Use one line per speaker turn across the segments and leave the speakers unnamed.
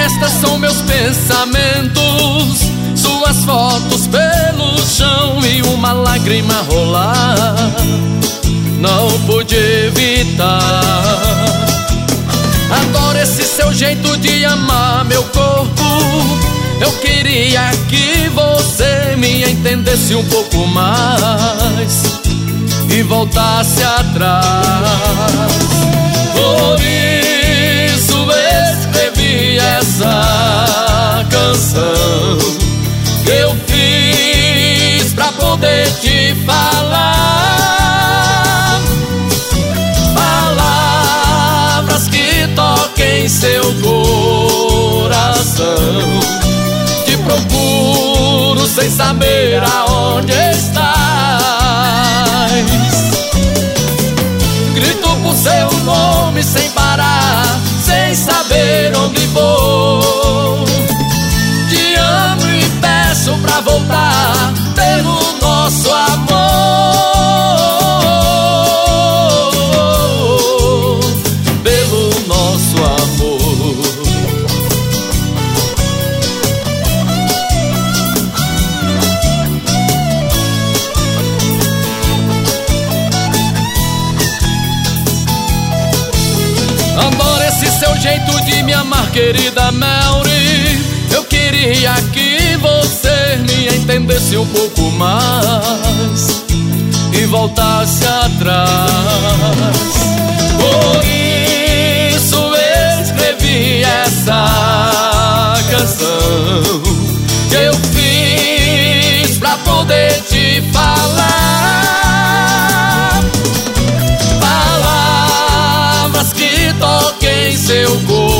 Estes são meus pensamentos, suas fotos pelo chão e uma lágrima rolar. Não pude evitar. Adoro esse seu jeito de amar meu corpo. Eu queria que você me entendesse um pouco mais e voltasse atrás. Por isso escrevi essa canção que eu fiz pra poder te falar. Palavras que toquem seu coração. Te procuro sem saber aonde estás. Grito por seu nome sem parar, sem saber onde vou. Te amo e peço pra voltar pelo nosso amor, pelo nosso amor. Adoro esse seu jeito de me amar, querida Melry. Eu queria que você me entendesse um pouco mais e voltasse atrás. Por isso escrevi essa canção que eu fiz pra poder te falar. Palavras que toquem seu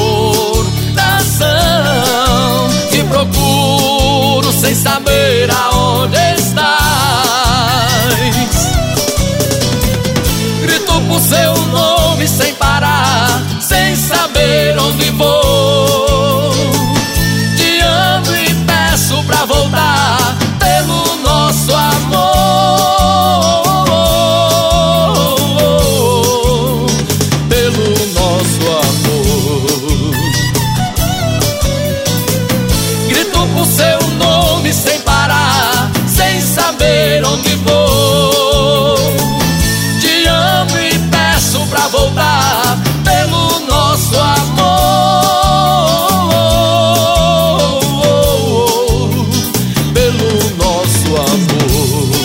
coração. Te procuro sem saber aonde estás. Grito por seu nome sem parar, sem saber onde vou. Te amo e peço pra voltar pelo nosso amor, pelo nosso amor. Grito por seu nome sem parar, sem saber onde vou. Te amo e peço pra voltar pelo nosso amor, pelo nosso amor.